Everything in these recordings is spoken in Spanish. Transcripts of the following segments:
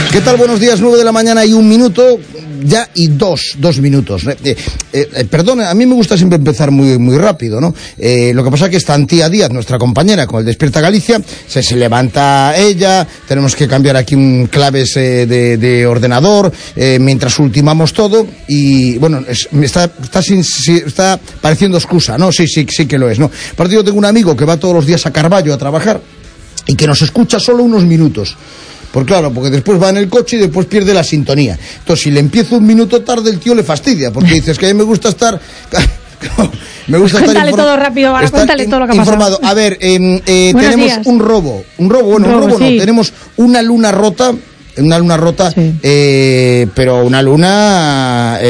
¿Qué tal? Buenos días, 9 de la mañana y 1 minuto, ya y dos minutos. Perdón, a mí me gusta siempre empezar muy rápido, ¿no? Lo que pasa es que está Antía Díaz, nuestra compañera, con el Despierta Galicia, se levanta ella, tenemos que cambiar aquí claves de ordenador, mientras ultimamos todo, y bueno, me está pareciendo excusa, ¿no? Sí que lo es, ¿no? Aparte yo tengo un amigo que va todos los días a Carballo a trabajar y que nos escucha solo unos minutos. Pues claro, porque después va en el coche y después pierde la sintonía. Entonces, si le empiezo 1 minuto tarde, el tío le fastidia, porque dices que a mí me gusta estar... Cuéntale todo rápido, ahora cuéntale todo lo que ha pasado. Informado. A ver, tenemos días. Un robo sí. No, tenemos una luna rota, sí. Pero una luna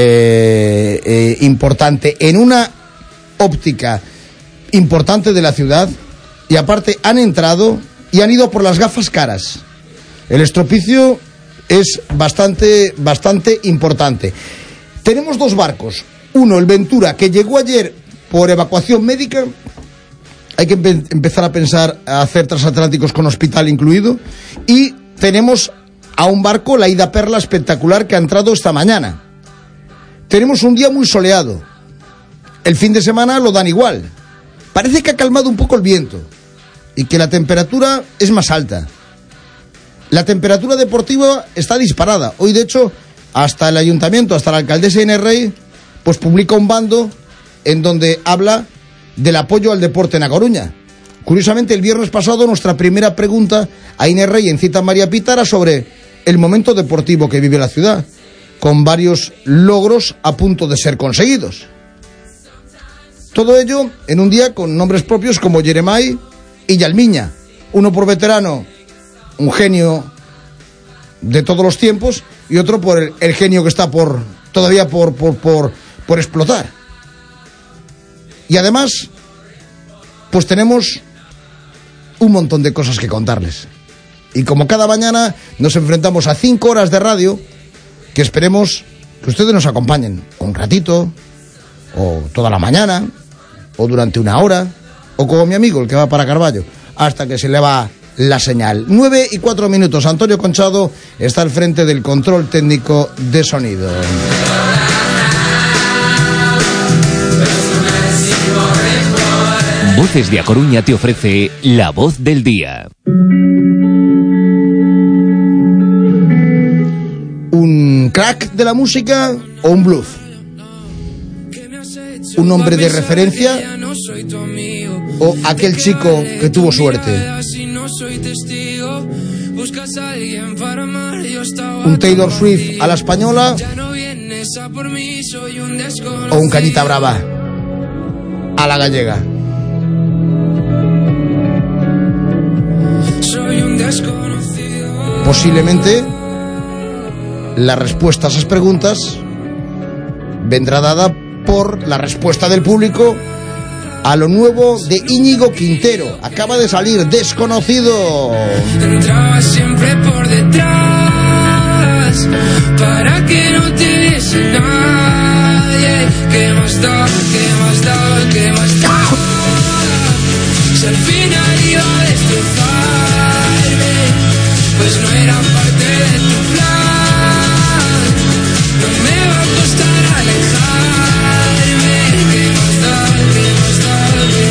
importante, en una óptica importante de la ciudad, y aparte han entrado y han ido por las gafas caras. El estropicio es bastante importante. Tenemos 2 barcos. Uno, el Ventura, que llegó ayer por evacuación médica. Hay que empezar a pensar a hacer transatlánticos con hospital incluido. Y tenemos a un barco, la Ida Perla, espectacular, que ha entrado esta mañana. Tenemos un día muy soleado. El fin de semana lo dan igual. Parece que ha calmado un poco el viento y que la temperatura es más alta. La temperatura deportiva está disparada. Hoy, de hecho, hasta el ayuntamiento, hasta la alcaldesa Inés Rey, pues publica un bando en donde habla del apoyo al deporte en A Coruña. Curiosamente, el viernes pasado, nuestra primera pregunta a Inés Rey en Cita María Pita era sobre el momento deportivo que vive la ciudad, con varios logros a punto de ser conseguidos. Todo ello en un día con nombres propios como Jeremai y Yalmiña, uno por veterano, un genio de todos los tiempos, y otro por el genio que está todavía por explotar. Y además, pues tenemos un montón de cosas que contarles. Y como cada mañana nos enfrentamos a 5 horas de radio, que esperemos que ustedes nos acompañen un ratito, o toda la mañana, o durante 1 hora, o como mi amigo, el que va para Carballo, hasta que se le va la señal. 9 y 4 minutos. Antonio Conchado está al frente del control técnico de sonido. Voces de A Coruña te ofrece la voz del día. ¿Un crack de la música o un bluff? ¿Un hombre de referencia o aquel chico que tuvo suerte? ¿Un Taylor Swift a la española o un Cañita Brava a la gallega? Posiblemente la respuesta a esas preguntas vendrá dada por la respuesta del público a lo nuevo de Íñigo Quintero. Acaba de salir, Desconocido. Entraba siempre por detrás para que no te viese nadie. ¿Qué más da? ¿Qué más da? ¿Qué más da? Si al final iba a destrozarme, pues no era parte de tu plan. No me va a costar alejarme. ¿Qué más da? ¿Qué más da? ¿Qué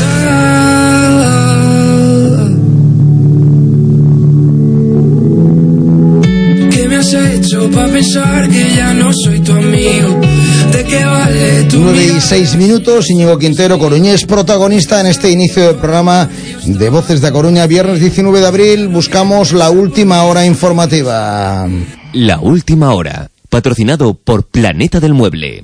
más da? ¿Qué me has hecho para pensar que ya no soy tu amigo? ¿De qué vale tu 9 y 6 minutos, Íñigo Quintero, coruñés, protagonista en este inicio del programa de Voces de A Coruña, viernes 19 de abril. Buscamos la última hora informativa. La última hora, patrocinado por Planeta del Mueble.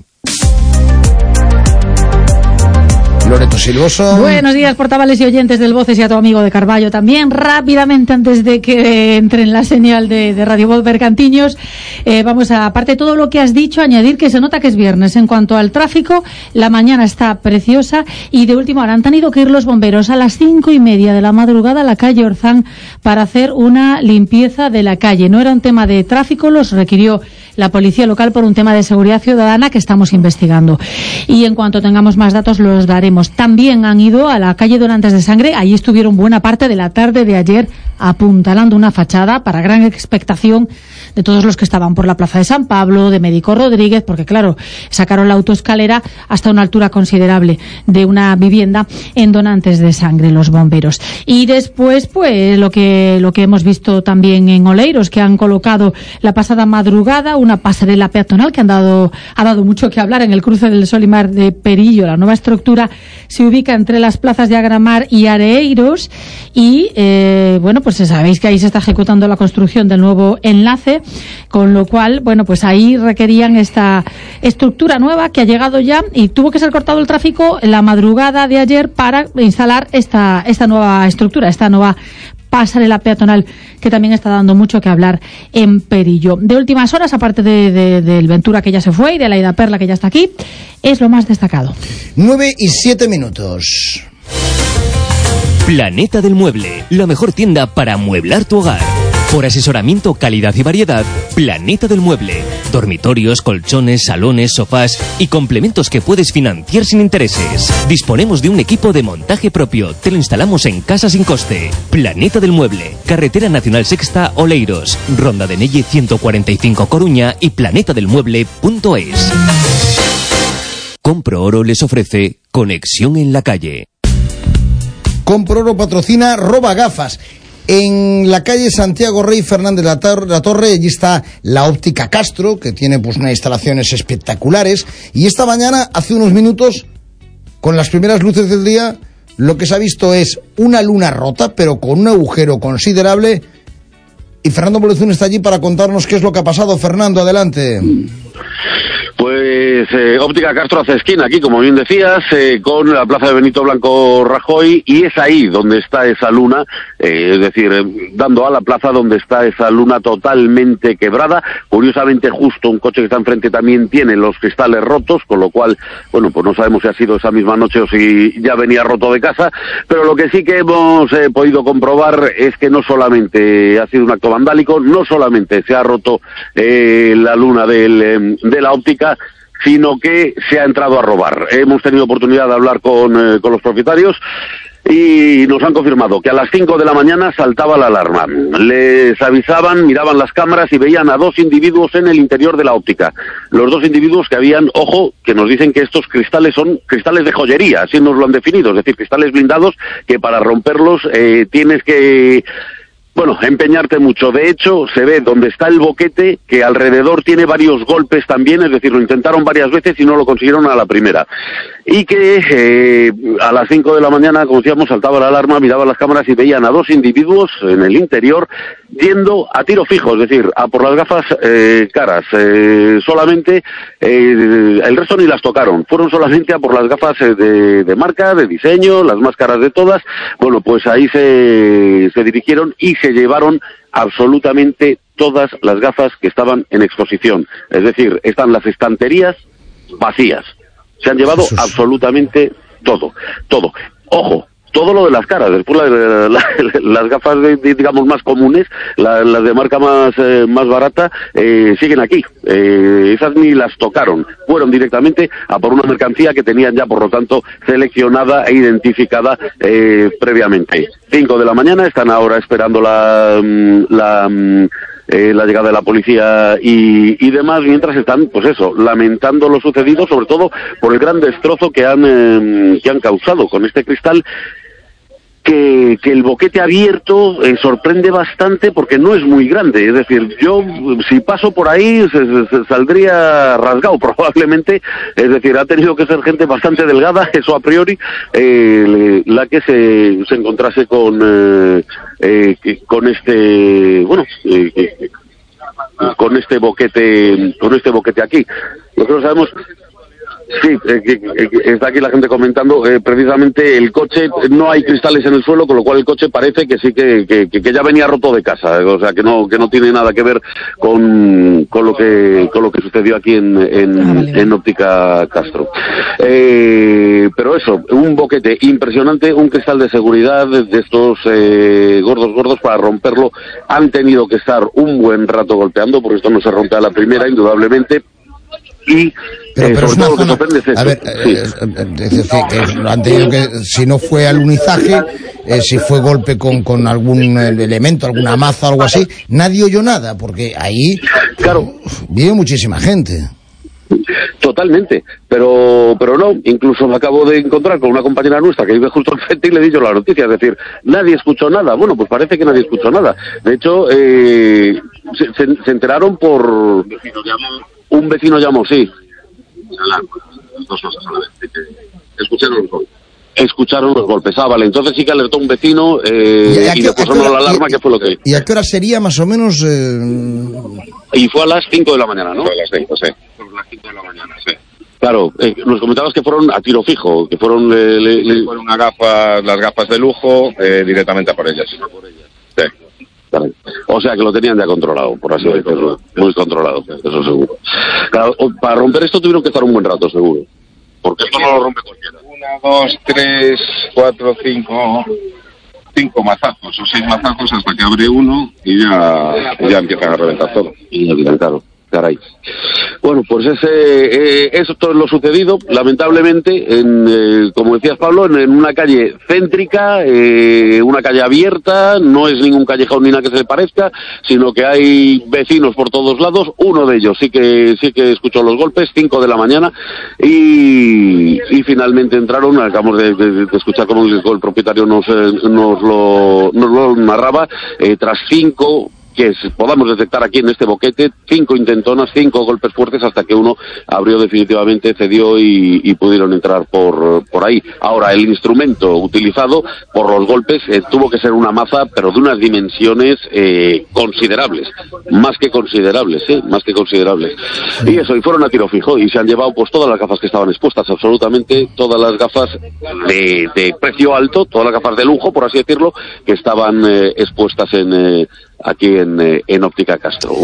Loreto Silvoso. Buenos días, portavales y oyentes del Voces, y a tu amigo de Carballo también. Rápidamente, antes de que entre en la señal de Radio Voz Bergantiños, vamos a, aparte de todo lo que has dicho, añadir que se nota que es viernes. En cuanto al tráfico, la mañana está preciosa, y de última hora han tenido que ir los bomberos a las 5:30 de la madrugada a la calle Orzán para hacer una limpieza de la calle. No era un tema de tráfico, los requirió la policía local por un tema de seguridad ciudadana que estamos investigando. Y en cuanto tengamos más datos los daremos. También han ido a la calle Donantes de Sangre, allí estuvieron buena parte de la tarde de ayer apuntalando una fachada para gran expectación de todos los que estaban por la Plaza de San Pablo, de Médico Rodríguez, porque claro, sacaron la autoescalera hasta una altura considerable de una vivienda en donantes de sangre, los bomberos. Y después, pues, lo que hemos visto también en Oleiros, que han colocado la pasada madrugada una pasarela peatonal que ha dado mucho que hablar en el cruce del Solimar de Perillo. La nueva estructura se ubica entre las plazas de Agramar y Areiros y, bueno, pues sabéis que ahí se está ejecutando la construcción del nuevo enlace, con lo cual, bueno, pues ahí requerían esta estructura nueva que ha llegado ya y tuvo que ser cortado el tráfico en la madrugada de ayer para instalar esta nueva estructura, esta nueva pasarela peatonal que también está dando mucho que hablar en Perillo. De últimas horas, aparte del Ventura que ya se fue y de la Ida Perla que ya está aquí, es lo más destacado. 9:07. Planeta del Mueble, la mejor tienda para amueblar tu hogar. Por asesoramiento, calidad y variedad, Planeta del Mueble. Dormitorios, colchones, salones, sofás y complementos que puedes financiar sin intereses. Disponemos de un equipo de montaje propio. Te lo instalamos en casa sin coste. Planeta del Mueble. Carretera Nacional Sexta, Oleiros. Ronda de Nelle 145 Coruña y planetadelmueble.es. Compro Oro les ofrece conexión en la calle. Compro Oro patrocina Roba Gafas. En la calle Santiago Rey Fernández la Torre, allí está la Óptica Castro, que tiene pues unas instalaciones espectaculares, y esta mañana, hace unos minutos, con las primeras luces del día, lo que se ha visto es una luna rota, pero con un agujero considerable, y Fernando Bolezún está allí para contarnos qué es lo que ha pasado. Fernando, adelante. Pues Óptica Castro hace esquina aquí, como bien decías, con la plaza de Benito Blanco Rajoy, y es ahí donde está esa luna, es decir, dando a la plaza donde está esa luna totalmente quebrada. Curiosamente, justo un coche que está enfrente también tiene los cristales rotos, con lo cual, bueno, pues no sabemos si ha sido esa misma noche o si ya venía roto de casa, pero lo que sí que hemos podido comprobar es que no solamente ha sido un acto vandálico, no solamente se ha roto la luna de la óptica, sino que se ha entrado a robar. Hemos tenido oportunidad de hablar con los propietarios y nos han confirmado que a las 5 de la mañana saltaba la alarma. Les avisaban, miraban las cámaras y veían a dos individuos en el interior de la óptica. Los dos individuos que habían, ojo, que nos dicen que estos cristales son cristales de joyería, así nos lo han definido, es decir, cristales blindados que para romperlos tienes que... bueno, empeñarte mucho. De hecho, se ve donde está el boquete que alrededor tiene varios golpes también, es decir, lo intentaron varias veces y no lo consiguieron a la primera. Y que a las 5 de la mañana, como decíamos, saltaba la alarma, miraban las cámaras y veían a dos individuos en el interior yendo a tiro fijo, es decir, a por las gafas caras. Solamente, el resto ni las tocaron, fueron solamente a por las gafas de marca, de diseño, las más caras de todas. Bueno, pues ahí se dirigieron y se llevaron absolutamente todas las gafas que estaban en exposición. Es decir, están las estanterías vacías. Se han llevado absolutamente todo. Ojo, todo lo de las caras. Después las gafas digamos más comunes, las de marca más barata, siguen aquí. Esas ni las tocaron. Fueron directamente a por una mercancía que tenían ya, por lo tanto, seleccionada e identificada previamente. 5 de la mañana, están ahora esperando la llegada de la policía y demás, mientras están, pues eso, lamentando lo sucedido, sobre todo por el gran destrozo que han causado con este cristal, que el boquete abierto sorprende bastante porque no es muy grande. Es decir, yo si paso por ahí se saldría rasgado probablemente. Es decir, ha tenido que ser gente bastante delgada, eso a priori, la que se encontrase con este, bueno, con este boquete aquí. Nosotros sabemos. Sí, está aquí la gente comentando, precisamente el coche, no hay cristales en el suelo, con lo cual el coche parece que sí que ya venía roto de casa, o sea que no tiene nada que ver con lo que sucedió aquí en Óptica Castro. Pero eso, un boquete impresionante, un cristal de seguridad de estos gordos, para romperlo han tenido que estar un buen rato golpeando, porque esto no se rompe a la primera, indudablemente. y pero sobre todo lo que sorprende es a ver, han tenido que, si no fue alunizaje, si fue golpe con algún elemento, alguna maza o algo así, nadie oyó nada, porque ahí claro, vive muchísima gente. Totalmente, pero no, incluso me acabo de encontrar con una compañera nuestra que vive justo enfrente y le he dicho la noticia, es decir, nadie escuchó nada. Bueno, pues parece que nadie escuchó nada. De hecho, se enteraron por... Un vecino llamó, sí. Dos cosas solamente, escucharon los golpes. Ah, vale, entonces sí que alertó un vecino y después sonó la alarma, que fue lo que... ¿Y a qué hora sería más o menos? Y fue a las 5 de la mañana, ¿no? Fue a las 5, sí. Por las 5 de la mañana, sí. Claro, nos comentabas que fueron a tiro fijo, que fueron... Fueron a las gafas de lujo, directamente a por ellas. Sí. Vale. O sea que lo tenían ya controlado, por así decirlo. Muy controlado, eso seguro. Claro, para romper esto tuvieron que estar un buen rato, seguro. Porque esto no lo rompe cualquiera. 1, 2, 3, 4, 5 mazazos o 6 mazazos hasta que abre uno y ya empiezan a reventar todo. Y ya tiran, claro. Caray. Bueno, pues eso todo lo sucedido, lamentablemente, como decías, Pablo, en una calle céntrica, una calle abierta, no es ningún callejón ni nada que se le parezca, sino que hay vecinos por todos lados. Uno de ellos sí que escuchó los golpes, 5 de la mañana, y finalmente entraron. Acabamos de escuchar cómo el propietario nos lo narraba, tras 5 que podamos detectar aquí en este boquete, 5 intentonas, 5 golpes fuertes, hasta que uno abrió definitivamente, cedió y pudieron entrar por ahí. Ahora, el instrumento utilizado por los golpes tuvo que ser una maza, pero de unas dimensiones considerables, más que considerables. Y eso, y fueron a tiro fijo, y se han llevado pues todas las gafas que estaban expuestas, absolutamente todas las gafas de precio alto, todas las gafas de lujo, por así decirlo, que estaban expuestas aquí en Óptica Castro.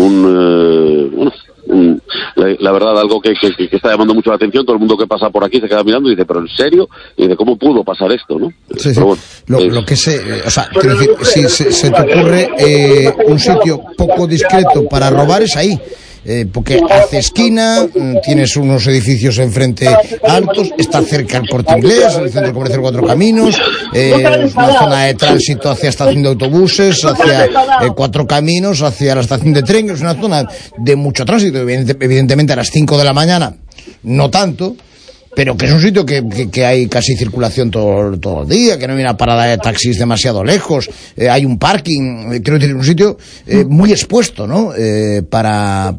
La verdad, algo que está llamando mucho la atención. Todo el mundo que pasa por aquí se queda mirando y dice, ¿pero en serio? Y dice, ¿cómo pudo pasar esto, no? Sí, pero sí. Bueno, lo que o sea, quiero decir, si se te ocurre un sitio poco discreto para robar, es ahí. Porque hace esquina, tienes unos edificios enfrente altos, está cerca el Corte Inglés, el centro comercial 4 Caminos, es una zona de tránsito hacia estación de autobuses, hacia 4 Caminos, hacia la estación de tren, es una zona de mucho tránsito, evidentemente a las 5 de la mañana, no tanto, pero que es un sitio que hay casi circulación todo el día, que no hay una parada de taxis demasiado lejos, hay un parking, creo que es un sitio muy expuesto, ¿no? Para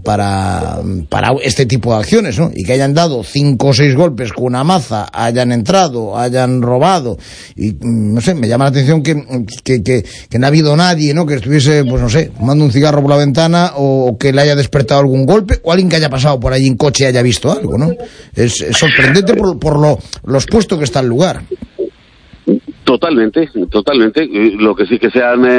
este tipo de acciones, ¿no? Y que hayan dado 5 o 6 golpes con una maza, hayan entrado, hayan robado, y no sé, me llama la atención que no ha habido nadie, ¿no? Que estuviese, pues no sé, fumando un cigarro por la ventana, o que le haya despertado algún golpe, o alguien que haya pasado por allí en coche y haya visto algo, ¿no? Es sorprendente por lo expuesto que está el lugar. Totalmente. Lo que sí que se han,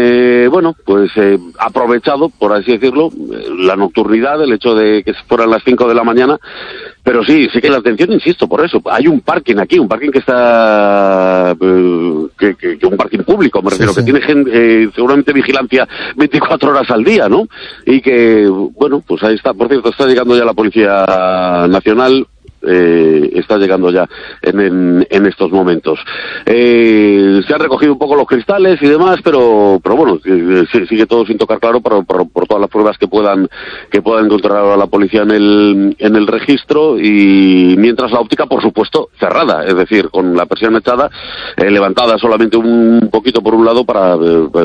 aprovechado, por así decirlo, la nocturnidad, el hecho de que fueran las 5 de la mañana. Pero sí que la atención, insisto, por eso. Hay un parking aquí, un parking que está... un parking público, me refiero, sí. Que tiene seguramente vigilancia 24 horas al día, ¿no? Y que, bueno, pues ahí está. Por cierto, está llegando ya la Policía Nacional. Está llegando ya en estos momentos. Se han recogido un poco los cristales y demás, pero bueno, sigue todo sin tocar claro por todas las pruebas que puedan encontrar ahora la policía en el registro, y mientras la óptica, por supuesto, cerrada, es decir, con la persiana echada, levantada solamente un poquito por un lado para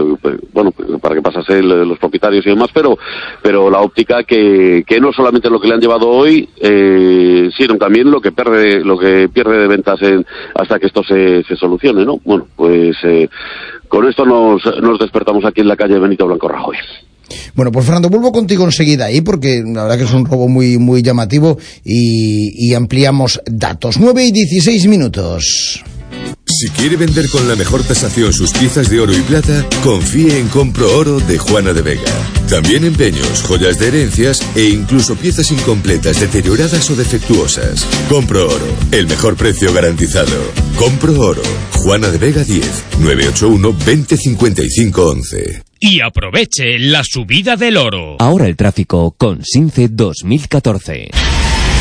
que pasase los propietarios y demás, pero la óptica que no solamente lo que le han llevado hoy, sino también lo que pierde de ventas hasta que esto se solucione, ¿no? Bueno, pues con esto nos despertamos aquí en la calle Benito Blanco Rajoy. Bueno, pues Fernando, vuelvo contigo enseguida ahí, porque la verdad que es un robo muy, muy llamativo, y ampliamos datos. 9:16. Si quiere vender con la mejor tasación sus piezas de oro y plata, confíe en Compro Oro de Juana de Vega. También empeños, joyas de herencias e incluso piezas incompletas, deterioradas o defectuosas. Compro Oro, el mejor precio garantizado. Compro Oro, Juana de Vega 10, 981 20 55 11. Y aproveche la subida del oro. Ahora el tráfico con SINCE 2014.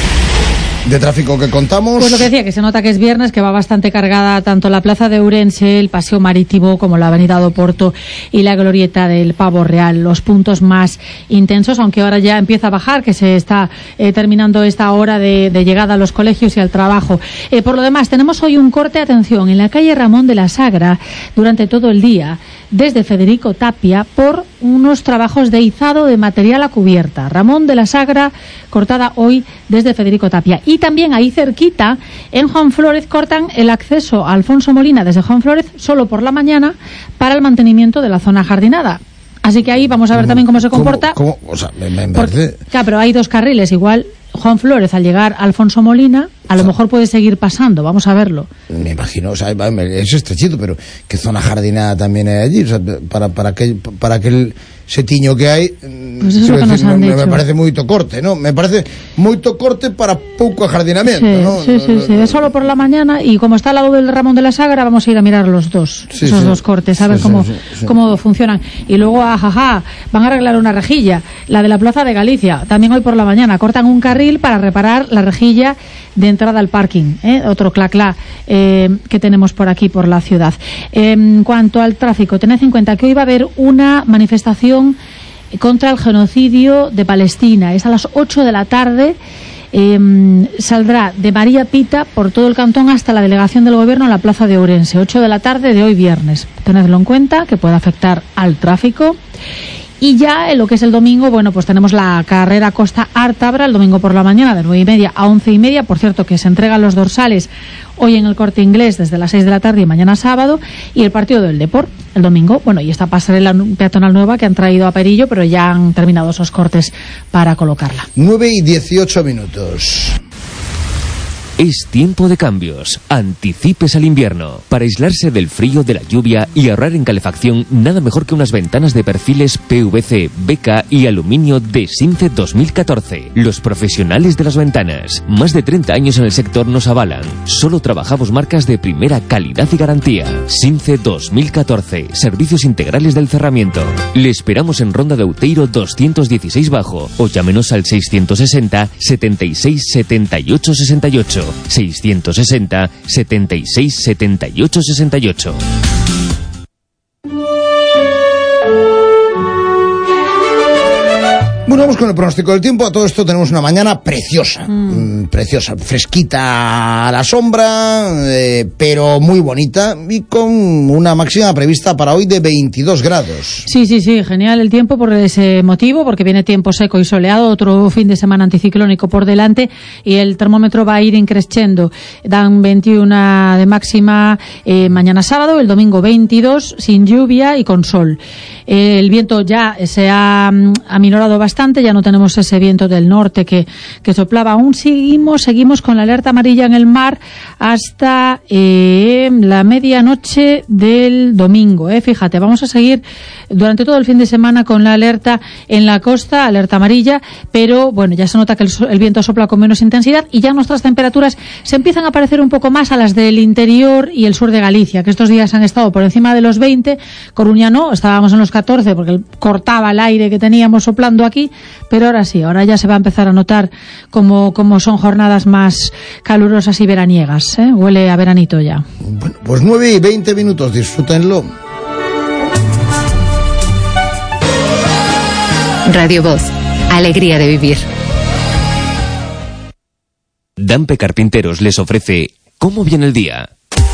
de tráfico que contamos. Pues lo que decía, que se nota que es viernes, que va bastante cargada tanto la plaza de Ourense, el Paseo Marítimo, como la avenida do Porto y la glorieta del Pavo Real, los puntos más intensos, aunque ahora ya empieza a bajar, que se está terminando esta hora de llegada a los colegios y al trabajo. Por lo demás, tenemos hoy un corte, atención, en la calle Ramón de la Sagra, durante todo el día, desde Federico Tapia, por unos trabajos de izado de material a cubierta. Ramón de la Sagra, cortada hoy desde Federico Tapia. Y también ahí cerquita, en Juan Flórez, cortan el acceso a Alfonso Molina desde Juan Flórez solo por la mañana para el mantenimiento de la zona jardinada. Así que ahí vamos a ver también cómo se comporta. O sea, me parece... Claro, pero hay 2 carriles. Igual Juan Flórez, al llegar a Alfonso Molina, a lo mejor puede seguir pasando. Vamos a verlo. Me imagino, o sea, es estrechito, pero ¿qué zona jardinada también hay allí? O sea, para aquel setiño que hay, pues eso es lo que nos han dicho. Me parece moito corte, ¿no? Me parece moito corte para pouco ajardinamiento, sí, ¿no? Sí. Es solo por la mañana, y como está al lado del Ramón de la Sagra, vamos a ir a mirar los dos, esos dos cortes, a ver cómo funcionan. Y luego, van a arreglar una rejilla, la de la Plaza de Galicia, también hoy por la mañana. Cortan un carril para reparar la rejilla de entrada al parking, otro claclá que tenemos por aquí, por la ciudad. En cuanto al tráfico, tened en cuenta que hoy va a haber una manifestación contra el genocidio de Palestina. Es a las 8 de la tarde. Saldrá de María Pita por todo el cantón hasta la delegación del gobierno en la plaza de Ourense. 8 de la tarde de hoy viernes. Tenedlo en cuenta, que puede afectar al tráfico. Y ya en lo que es el domingo, bueno, pues tenemos la carrera Costa Ártabra el domingo por la mañana de 9:30 a 11:30. Por cierto, que se entregan los dorsales hoy en el Corte Inglés desde las 6 de la tarde y mañana sábado. Y el partido del Depor el domingo. Bueno, y esta pasarela peatonal nueva que han traído a Perillo, pero ya han terminado esos cortes para colocarla. 9:18. Es tiempo de cambios. Anticipes al invierno. Para aislarse del frío, de la lluvia y ahorrar en calefacción, nada mejor que unas ventanas de perfiles PVC, BK y aluminio de Since 2014. Los profesionales de las ventanas. Más de 30 años en el sector nos avalan. Solo trabajamos marcas de primera calidad y garantía. Since 2014. Servicios integrales del cerramiento. Le esperamos en Ronda de Outeiro 216 bajo o llámenos al 660 76 78 68. 660 76 78 68. Bueno, vamos con el pronóstico del tiempo. A todo esto tenemos una mañana preciosa, preciosa, fresquita a la sombra, pero muy bonita, y con una máxima prevista para hoy de 22 grados. Sí, genial el tiempo por ese motivo, porque viene tiempo seco y soleado, otro fin de semana anticiclónico por delante, y el termómetro va a ir increciendo. Dan 21 de máxima mañana sábado, el domingo 22, sin lluvia y con sol. El viento ya se ha aminorado bastante, ya no tenemos ese viento del norte que soplaba. Aún seguimos con la alerta amarilla en el mar hasta la medianoche del domingo. Fíjate, vamos a seguir durante todo el fin de semana con la alerta en la costa, alerta amarilla, pero bueno, ya se nota que el viento sopla con menos intensidad, y ya nuestras temperaturas se empiezan a parecer un poco más a las del interior y el sur de Galicia, que estos días han estado por encima de los 20. Coruña no, estábamos en los 14 porque cortaba el aire que teníamos soplando aquí, pero ahora sí, ahora ya se va a empezar a notar como son jornadas más calurosas y veraniegas, huele a veranito ya. Bueno, pues 9:20, disfrútenlo. Radio Voz, alegría de vivir. Dampe Carpinteros les ofrece ¿Cómo viene el día?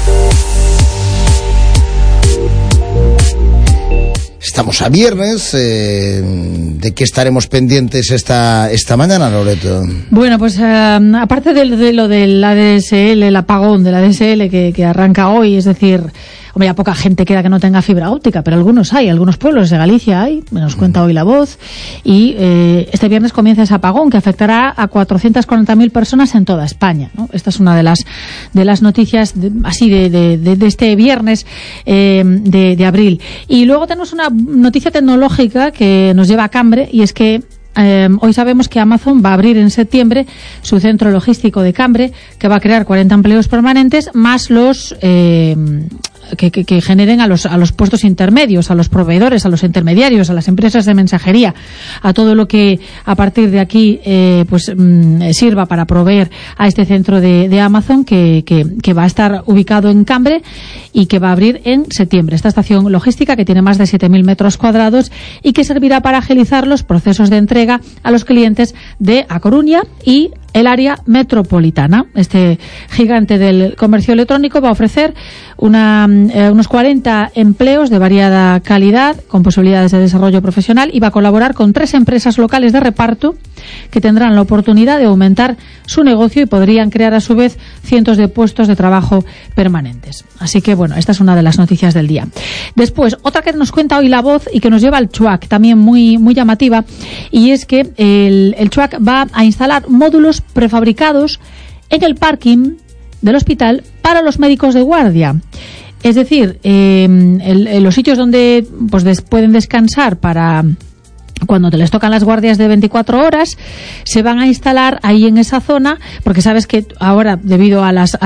Estamos a viernes, ¿de qué estaremos pendientes esta mañana, Loreto? Bueno, pues aparte de lo del ADSL, el apagón del ADSL que arranca hoy, es decir, hombre, ya poca gente queda que no tenga fibra óptica, pero algunos pueblos de Galicia hay, nos cuenta hoy La Voz, y este viernes comienza ese apagón que afectará a 440.000 personas en toda España, ¿no? Esta es una de las noticias de este viernes de abril. Y luego tenemos una noticia tecnológica que nos lleva a Cambre, y es que hoy sabemos que Amazon va a abrir en septiembre su centro logístico de Cambre, que va a crear 40 empleos permanentes, más los que generen a los puestos intermedios, a los proveedores, a los intermediarios, a las empresas de mensajería, a todo lo que a partir de aquí sirva para proveer a este centro de Amazon que va a estar ubicado en Cambre y que va a abrir en septiembre. Esta estación logística, que tiene más de 7.000 metros cuadrados y que servirá para agilizar los procesos de entrega a los clientes de A Coruña y el área metropolitana. Este gigante del comercio electrónico va a ofrecer unos 40 empleos de variada calidad, con posibilidades de desarrollo profesional, y va a colaborar con 3 empresas locales de reparto que tendrán la oportunidad de aumentar su negocio y podrían crear a su vez cientos de puestos de trabajo permanentes. Así que bueno, esta es una de las noticias del día. Después, otra que nos cuenta hoy La Voz y que nos lleva al CHUAC, también muy llamativa, y es que el CHUAC va a instalar módulos prefabricados en el parking del hospital para los médicos de guardia. Es decir, en los sitios donde pueden descansar para cuando te les tocan las guardias de 24 horas, se van a instalar ahí en esa zona, porque sabes que ahora, debido a la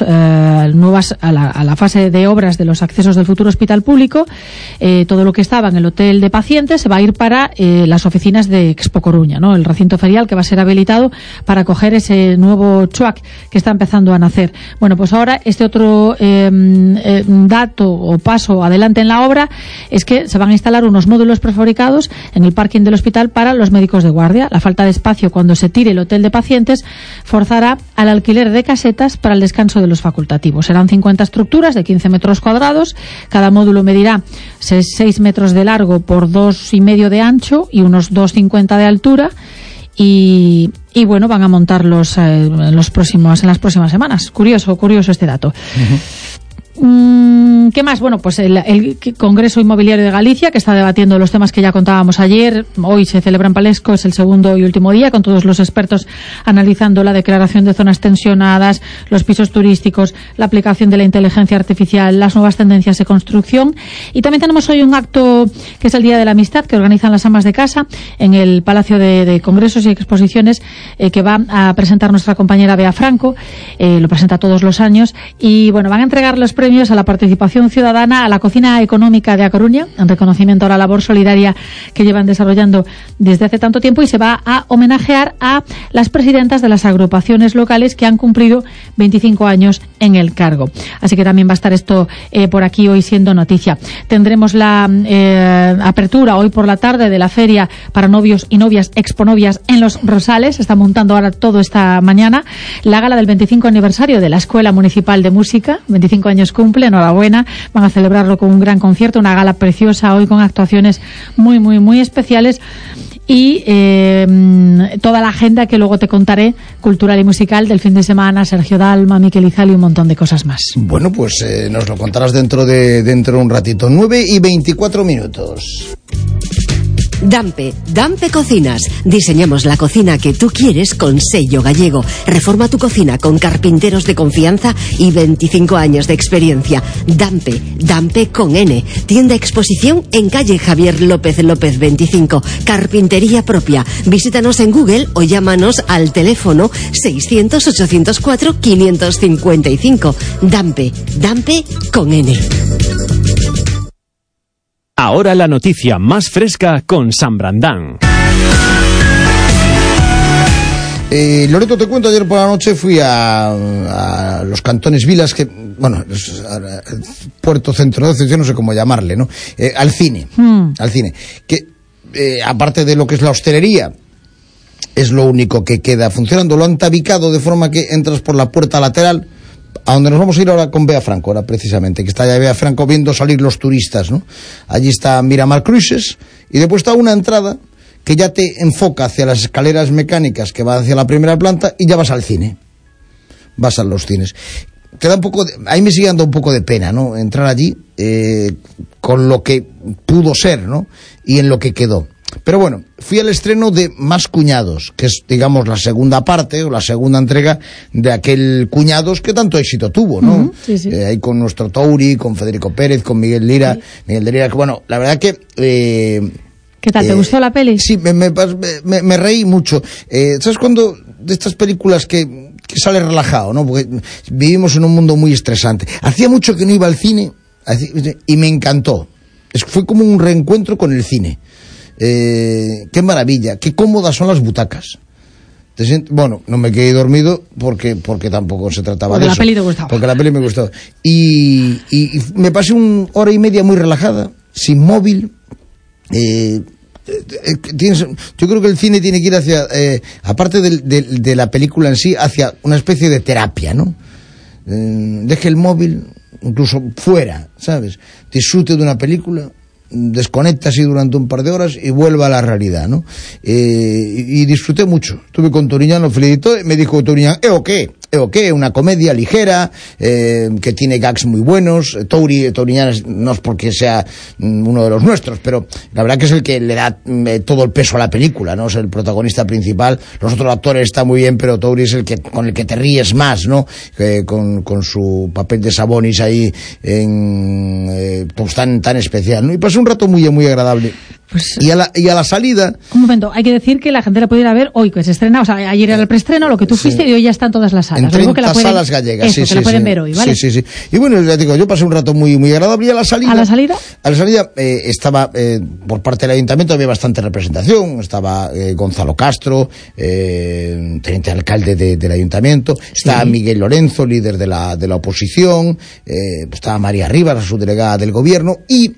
fase de obras de los accesos del futuro hospital público, todo lo que estaba en el hotel de pacientes se va a ir para las oficinas de Expo Coruña, ¿no? El recinto ferial que va a ser habilitado para acoger ese nuevo CHUAC que está empezando a nacer. Bueno, pues ahora este otro dato o paso adelante en la obra es que se van a instalar unos módulos prefabricados en el parking del hospital para los médicos de guardia. La falta de espacio cuando se tire el hotel de pacientes forzará al alquiler de casetas para el descanso de los facultativos. Serán 50 estructuras de 15 metros cuadrados. Cada módulo medirá 6 metros de largo por 2,5 de ancho y unos 2,50 de altura. Y bueno, van a montarlos en las próximas semanas. Curioso este dato. Uh-huh. ¿Qué más? Bueno, pues el Congreso Inmobiliario de Galicia, que está debatiendo los temas que ya contábamos ayer. Hoy se celebra en Palesco, es el segundo y último día, con todos los expertos analizando la declaración de zonas tensionadas, los pisos turísticos, la aplicación de la inteligencia artificial, las nuevas tendencias de construcción. Y también tenemos hoy un acto que es el Día de la Amistad, que organizan las amas de casa en el Palacio de Congresos y Exposiciones, que va a presentar nuestra compañera Bea Franco. Lo presenta todos los años. Y bueno, van a entregar los premios a la participación ciudadana a la cocina económica de A Coruña, en reconocimiento a la labor solidaria que llevan desarrollando desde hace tanto tiempo, y se va a homenajear a las presidentas de las agrupaciones locales que han cumplido 25 años en el cargo. Así que también va a estar esto por aquí hoy siendo noticia. Tendremos la apertura hoy por la tarde de la feria para novios y novias, exponovias en Los Rosales. Se está montando ahora todo esta mañana. La gala del 25 aniversario de la Escuela Municipal de Música, 25 años cumple, enhorabuena, van a celebrarlo con un gran concierto, una gala preciosa hoy con actuaciones muy, muy, muy especiales y toda la agenda que luego te contaré, cultural y musical, del fin de semana, Sergio Dalma, Miquel Izal y un montón de cosas más. Bueno, pues nos lo contarás dentro de un ratito. 9:24. Dampe Cocinas. Diseñamos la cocina que tú quieres con sello gallego. Reforma tu cocina con carpinteros de confianza y 25 años de experiencia. Dampe con N. Tienda exposición en calle Javier López 25. Carpintería propia. Visítanos en Google o llámanos al teléfono 600-804-555. Dampe con N. Ahora la noticia más fresca con San Brandán. Loreto, te cuento, ayer por la noche fui a los cantones Vilas, que, bueno, Puerto Centro, yo no sé cómo llamarle, ¿no? Al cine, que aparte de lo que es la hostelería, es lo único que queda funcionando. Lo han tabicado de forma que entras por la puerta lateral, a donde nos vamos a ir ahora con Bea Franco, ahora precisamente, que está ya Bea Franco viendo salir los turistas, ¿no? Allí está Miramar Cruises, y después está una entrada que ya te enfoca hacia las escaleras mecánicas que van hacia la primera planta, y ya vas al cine, vas a los cines. Te da un poco ahí me sigue dando un poco de pena, ¿no? Entrar allí con lo que pudo ser, ¿no? Y en lo que quedó. Pero bueno, fui al estreno de Más Cuñados, que es, digamos, la segunda parte o la segunda entrega de aquel Cuñados que tanto éxito tuvo, ¿no? Uh-huh, sí. Ahí con nuestro Tauri, con Federico Pérez, con Miguel Lira. Sí. Miguel de Lira, que bueno, la verdad que... ¿Qué tal? ¿Te gustó la peli? Sí, me reí mucho. ¿Sabes cuando de estas películas que sale relajado, ¿no? Porque vivimos en un mundo muy estresante. Hacía mucho que no iba al cine Y me encantó. Fue como un reencuentro con el cine. Qué maravilla, qué cómodas son las butacas. Bueno, no me quedé dormido porque tampoco se trataba de eso. Porque la peli te gustaba. Porque la peli me gustaba. Y me pasé 1 hora y media muy relajada, sin móvil. Yo creo que el cine tiene que ir hacia, aparte de la película en sí, hacia una especie de terapia, ¿no? Deje el móvil incluso fuera, ¿sabes? Disfrute de una película, desconecta así durante un par de horas y vuelva a la realidad, ¿no? Y disfruté mucho. Estuve con Touriñán, lo felicitó, y me dijo Touriñán, ¿o qué? Una comedia ligera, que tiene gags muy buenos. Touriñán no es porque sea uno de los nuestros, pero la verdad que es el que le da todo el peso a la película, ¿no? Es el protagonista principal. Los otros actores están muy bien, pero Touri es el que con el que te ríes más, ¿no? Con su papel de Sabonis ahí pues tan especial, ¿no? Y pasé un rato muy agradable. Pues, y a la salida... Un momento, hay que decir que la gente la puede ir a ver hoy, que se estrena, o sea, ayer era el preestreno, lo que tú fuiste, y hoy ya están todas las salas. En 30 que la pueden, salas gallegas, que la pueden ver hoy, ¿vale? Sí. Y bueno, ya digo, yo pasé un rato muy agradable. Y a la salida... ¿A la salida? A la salida estaba, por parte del ayuntamiento, había bastante representación. Estaba Gonzalo Castro, teniente alcalde del ayuntamiento. Estaba Miguel Lorenzo, líder de la oposición. Estaba María Rivas, la subdelegada del gobierno. Y...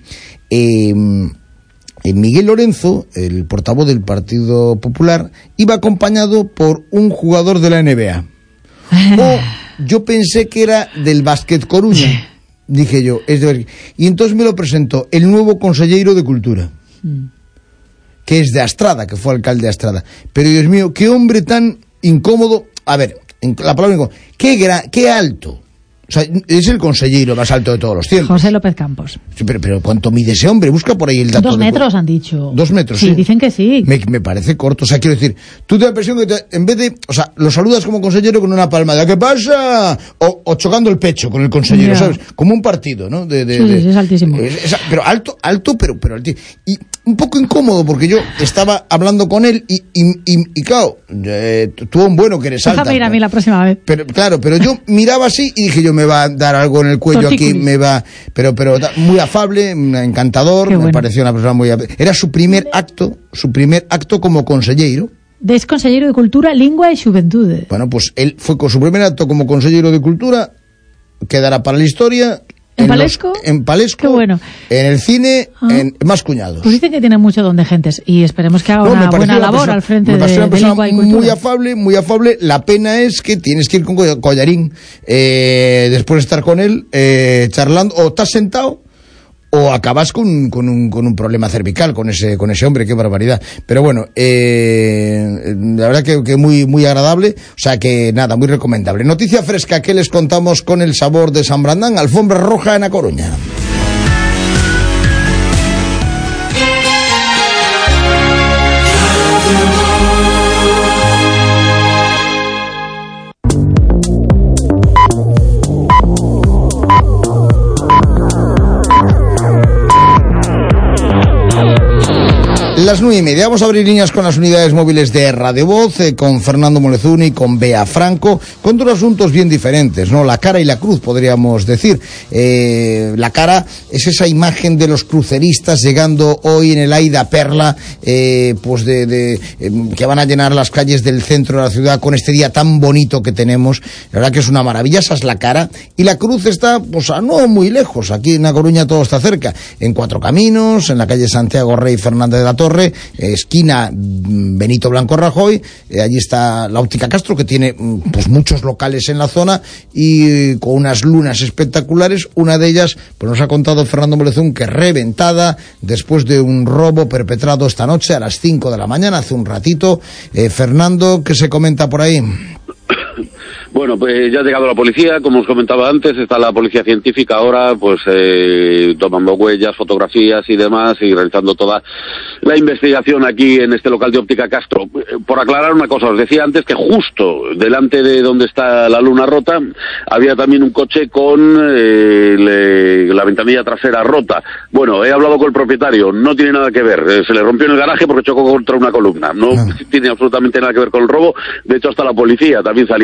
Miguel Lorenzo, el portavoz del Partido Popular, iba acompañado por un jugador de la NBA. Yo pensé que era del Básquet Coruña. Dije yo, y entonces me lo presentó el nuevo consellero de Cultura, que es de Astrada, que fue alcalde de Astrada. Pero Dios mío, qué hombre tan incómodo. A ver, la palabra incómodo. Qué alto. O sea, es el consejero más alto de todos los tiempos. José López Campos. Sí, pero ¿cuánto mide ese hombre? Busca por ahí el dato. 2 metros han dicho. 2 metros, sí. Dicen que sí. Me parece corto. O sea, quiero decir, tú te da la impresión que en vez de... O sea, lo saludas como consejero con una palmada. ¿Qué pasa? O chocando el pecho con el consejero, ¿sabes? Como un partido, ¿no? Sí, es altísimo. Pero alto, pero altísimo. Y un poco incómodo porque yo estaba hablando con él y claro, tú un bueno que eres alta. Déjame ir a mí la próxima vez. Pero yo miraba así y dije yo, me va a dar algo en el cuello aquí, me va... Pero muy afable, encantador, me pareció una persona muy... Era su primer acto como consellero. Es consellero de Cultura, Lingua y Xuventude. Bueno, pues él fue con su primer acto como consellero de Cultura, quedará para la historia... ¿En Palesco? En Palesco, qué bueno. En el cine, en Más Cuñados. Pues dicen que tiene mucho don de gentes y esperemos que haga una buena labor al frente de Lengua y Cultura. Muy afable. La pena es que tienes que ir con collarín después de estar con él charlando, o estás sentado o acabas con un problema cervical con ese hombre. Qué barbaridad. Pero bueno, la verdad que muy agradable. O sea que nada, muy recomendable. Noticia fresca que les contamos con el sabor de San Brandán. Alfombra roja en A Coruña. Las 9:30. Vamos a abrir líneas con las unidades móviles de Radio Voz, con Fernando Molezuni, con Bea Franco, con 2 asuntos bien diferentes, ¿no? La cara y la cruz, podríamos decir. La cara es esa imagen de los cruceristas llegando hoy en el Aida Perla, pues que van a llenar las calles del centro de la ciudad con este día tan bonito que tenemos. La verdad que es una maravilla. Esa es la cara. Y la cruz está, pues, no muy lejos. Aquí en A Coruña todo está cerca. En Cuatro Caminos, en la calle Santiago Rey Fernández de la Torre, esquina Benito Blanco Rajoy. Allí está la Óptica Castro, que tiene pues muchos locales en la zona y con unas lunas espectaculares. Una de ellas, pues nos ha contado Fernando Molezún, que reventada después de un robo perpetrado esta noche a las 5 de la mañana, hace un ratito. Fernando, ¿qué se comenta por ahí? Bueno, pues ya ha llegado la policía, como os comentaba antes, está la policía científica ahora, pues tomando huellas, fotografías y demás, y realizando toda la investigación aquí en este local de Óptica Castro. Por aclarar una cosa, os decía antes que justo delante de donde está la luna rota, había también un coche con la ventanilla trasera rota. Bueno, he hablado con el propietario, no tiene nada que ver, se le rompió en el garaje porque chocó contra una columna, no tiene absolutamente nada que ver con el robo. De hecho, hasta la policía también salía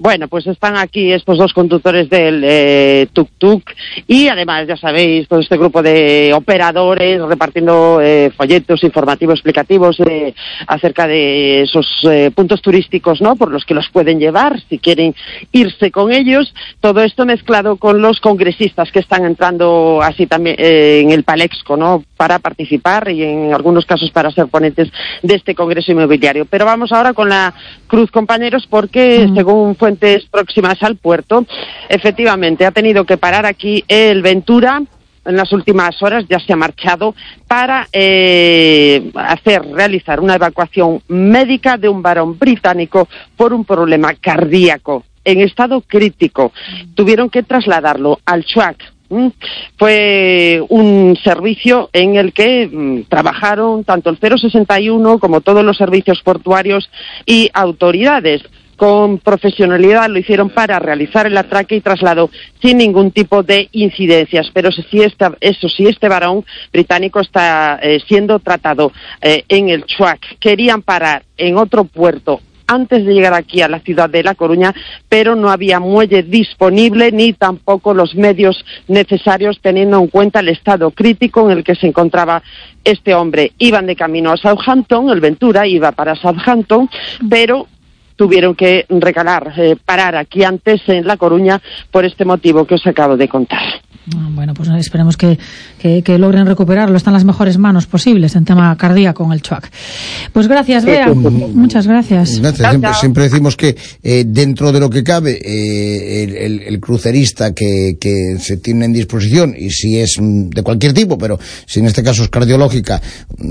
Bueno, pues están aquí estos dos conductores del tuk-tuk y además, ya sabéis, todo este grupo de operadores repartiendo folletos informativos, explicativos acerca de esos puntos turísticos, ¿no?, por los que los pueden llevar si quieren irse con ellos. Todo esto mezclado con los congresistas que están entrando así también en el Palexco, ¿no?, para participar y en algunos casos para ser ponentes de este congreso inmobiliario. Pero vamos ahora con la cruz, compañeros, porque según fuentes próximas al puerto, efectivamente ha tenido que parar aquí el Ventura. En las últimas horas ya se ha marchado para realizar una evacuación médica de un varón británico por un problema cardíaco en estado crítico. Tuvieron que trasladarlo al Chuac. Fue un servicio en el que trabajaron tanto el 061 como todos los servicios portuarios y autoridades. Con profesionalidad lo hicieron para realizar el atraque y traslado sin ningún tipo de incidencias. Pero este varón británico está siendo tratado en el Chuac. Querían parar en otro puerto antes de llegar aquí a la ciudad de La Coruña, pero no había muelle disponible ni tampoco los medios necesarios, teniendo en cuenta el estado crítico en el que se encontraba este hombre. Iban de camino a Southampton, el Ventura iba para Southampton, pero tuvieron que parar aquí antes en La Coruña por este motivo que os acabo de contar. Bueno, pues esperemos que logren recuperarlo. Están en las mejores manos posibles en tema cardíaco con el Chuac. Pues gracias, Bea. Muchas gracias. Siempre decimos que dentro de lo que cabe, el crucerista que se tiene en disposición, y si es de cualquier tipo, pero si en este caso es cardiológica,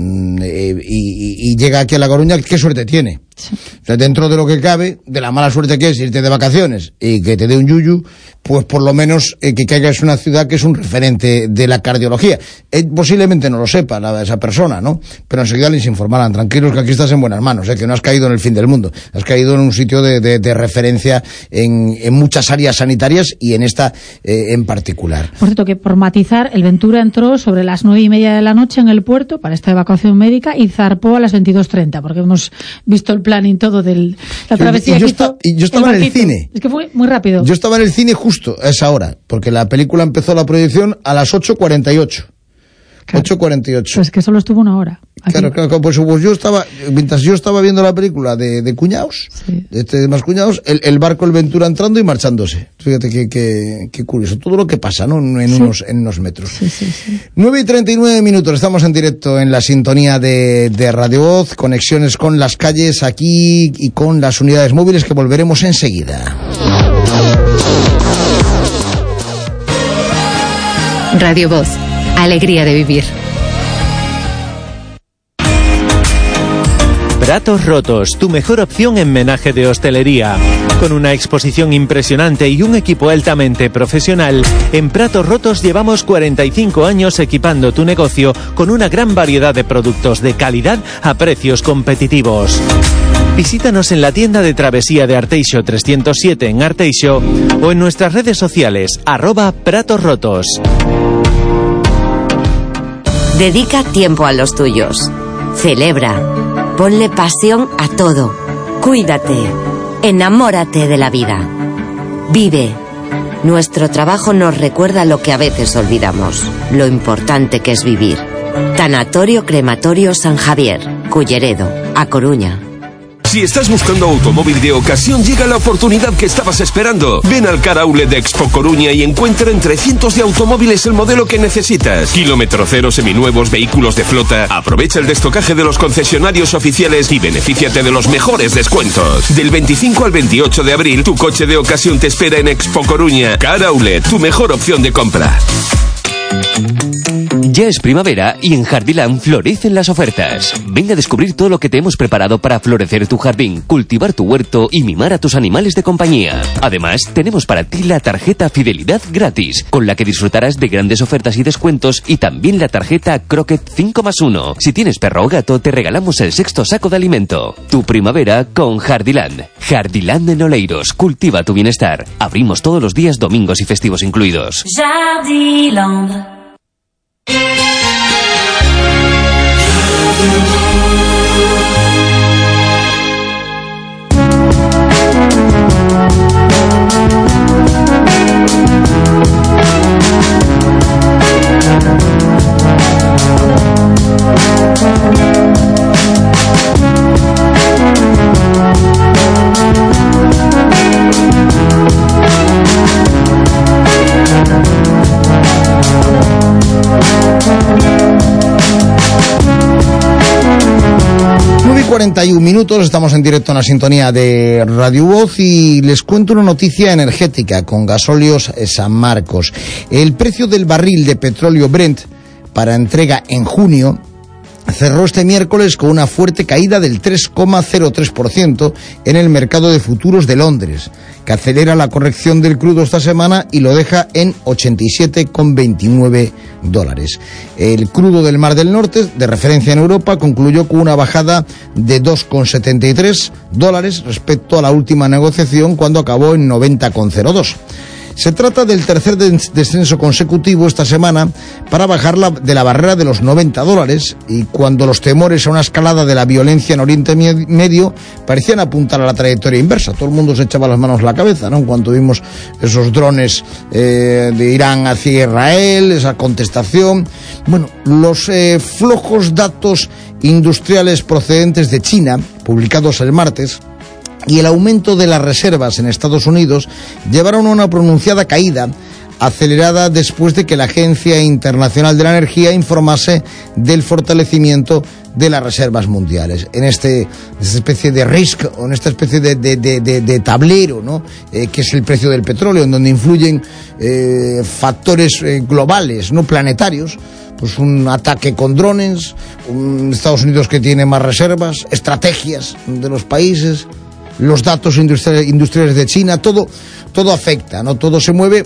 y llega aquí a La Coruña, ¿qué suerte tiene? Sí. O sea, dentro de lo que cabe, de la mala suerte que es irte de vacaciones y que te dé un yuyu, pues por lo menos que caigas en una ciudad que es un referente de la cardiología. Posiblemente no lo sepa esa persona, ¿no? Pero enseguida les informarán, tranquilos, que aquí estás en buenas manos, que no has caído en el fin del mundo, has caído en un sitio de referencia en muchas áreas sanitarias y en esta en particular. Por cierto, que por matizar, el Ventura entró sobre las 9:30 de la noche en el puerto para esta evacuación médica y zarpó a las 22:30, porque hemos visto el planning todo de la travesía. Y yo estaba en el cine. Es que fue muy rápido. Yo estaba en el cine justo a esa hora, porque la película empezó la proyección a las 8:48. Claro. 8:48. Pues que solo estuvo una hora. Aquí. Claro, pues mientras yo estaba viendo la película de cuñados, sí, de más cuñados, el barco, el Ventura, entrando y marchándose. Fíjate qué curioso, todo lo que pasa, ¿no? En unos metros. Sí. 9:39, estamos en directo en la sintonía de Radio Voz, conexiones con las calles aquí y con las unidades móviles, que volveremos enseguida. Radio Voz, alegría de vivir. Pratos Rotos, tu mejor opción en menaje de hostelería. Con una exposición impresionante y un equipo altamente profesional, en Pratos Rotos llevamos 45 años equipando tu negocio con una gran variedad de productos de calidad a precios competitivos. Visítanos en la tienda de travesía de Arteixo 307 en Arteixo o en nuestras redes sociales, @Pratos Rotos. Dedica tiempo a los tuyos. Celebra. Ponle pasión a todo. Cuídate. Enamórate de la vida. Vive. Nuestro trabajo nos recuerda lo que a veces olvidamos, lo importante que es vivir. Tanatorio Crematorio San Javier, Culleredo, A Coruña. Si estás buscando automóvil de ocasión, llega la oportunidad que estabas esperando. Ven al Car Outlet de Expo Coruña y encuentra entre cientos de automóviles el modelo que necesitas. Kilómetro cero, seminuevos, vehículos de flota. Aprovecha el destocaje de los concesionarios oficiales y benefíciate de los mejores descuentos. Del 25 al 28 de abril, tu coche de ocasión te espera en Expo Coruña. Car Outlet, tu mejor opción de compra. Ya es primavera y en Jardiland florecen las ofertas. Ven a descubrir todo lo que te hemos preparado para florecer tu jardín, cultivar tu huerto y mimar a tus animales de compañía. Además, tenemos para ti la tarjeta Fidelidad gratis, con la que disfrutarás de grandes ofertas y descuentos, y también la tarjeta Croquet 5+1. Si tienes perro o gato, te regalamos el 6º saco de alimento. Tu primavera con Jardiland. Jardiland en Oleiros. Cultiva tu bienestar. Abrimos todos los días, domingos y festivos incluidos. Jardiland. 6:41, estamos en directo en la sintonía de Radio Voz y les cuento una noticia energética con Gasóleos San Marcos. El precio del barril de petróleo Brent para entrega en junio cerró este miércoles con una fuerte caída del 3,03% en el mercado de futuros de Londres, que acelera la corrección del crudo esta semana y lo deja en $87,29. El crudo del Mar del Norte, de referencia en Europa, concluyó con una bajada de $2,73 respecto a la última negociación, cuando acabó en 90,02. Se trata del tercer descenso consecutivo esta semana para bajar de la barrera de los $90, y cuando los temores a una escalada de la violencia en Oriente Medio parecían apuntar a la trayectoria inversa. Todo el mundo se echaba las manos a la cabeza, ¿no?, en cuanto vimos esos drones de Irán hacia Israel, esa contestación. Bueno, los flojos datos industriales procedentes de China, publicados el martes, y el aumento de las reservas en Estados Unidos llevaron a una pronunciada caída, acelerada después de que la Agencia Internacional de la Energía informase del fortalecimiento de las reservas mundiales. En esta especie de risk, o en esta especie de tablero, ¿no?, que es el precio del petróleo, en donde influyen factores globales, no planetarios. Pues un ataque con drones, Estados Unidos que tiene más reservas, estrategias de los países, los datos industriales de China, todo afecta, ¿no? Todo se mueve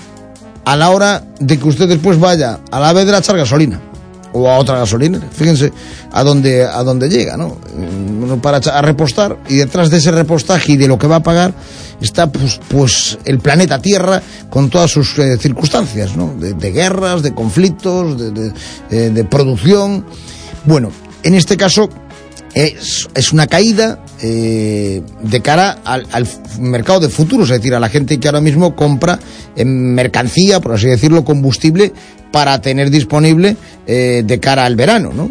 a la hora de que usted después vaya a la Vedra a echar gasolina o a otra gasolina. Fíjense a dónde llega, ¿no? Para a repostar, y detrás de ese repostaje y de lo que va a pagar está pues el planeta Tierra con todas sus circunstancias, ¿no? De guerras, de conflictos, de producción. Bueno, en este caso es una caída de cara al mercado de futuros, es decir, a la gente que ahora mismo compra en mercancía, por así decirlo, combustible para tener disponible de cara al verano, ¿no?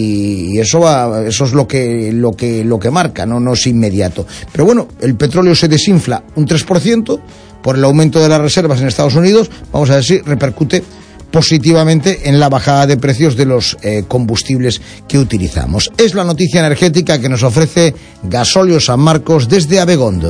Y eso es lo que marca, no es inmediato. Pero bueno, el petróleo se desinfla un 3% por el aumento de las reservas en Estados Unidos. Vamos a ver si repercute positivamente en la bajada de precios de los combustibles que utilizamos. Es la noticia energética que nos ofrece Gasóleos San Marcos desde Abegondo.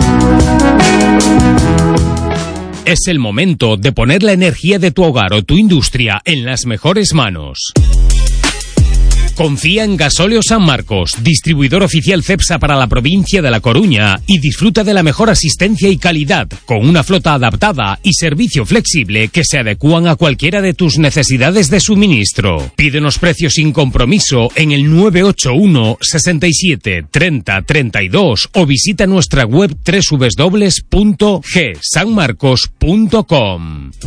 Es el momento de poner la energía de tu hogar o tu industria en las mejores manos. Confía en Gasóleos San Marcos, distribuidor oficial Cepsa para la provincia de La Coruña, y disfruta de la mejor asistencia y calidad, con una flota adaptada y servicio flexible que se adecúan a cualquiera de tus necesidades de suministro. Pídenos precios sin compromiso en el 981 67 30 32 o visita nuestra web www.gsanmarcos.com.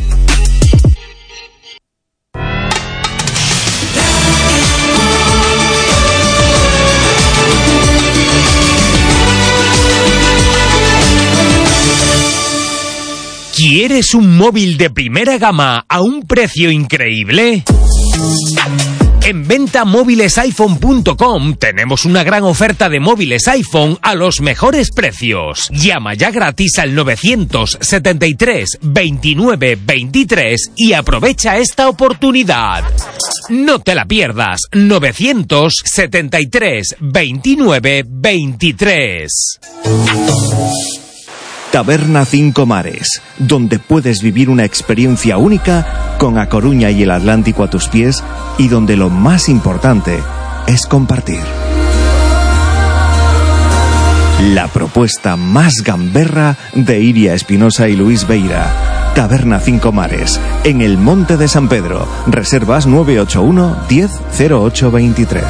¿Quieres un móvil de primera gama a un precio increíble? En ventamóvilesiphone.com tenemos una gran oferta de móviles iPhone a los mejores precios. Llama ya gratis al 973 29 23 y aprovecha esta oportunidad. No te la pierdas, 973 29 23. Taberna Cinco Mares, donde puedes vivir una experiencia única con A Coruña y el Atlántico a tus pies, y donde lo más importante es compartir. La propuesta más gamberra de Iria Espinosa y Luis Beira. Taberna Cinco Mares, en el Monte de San Pedro. Reservas 981 10 08 23.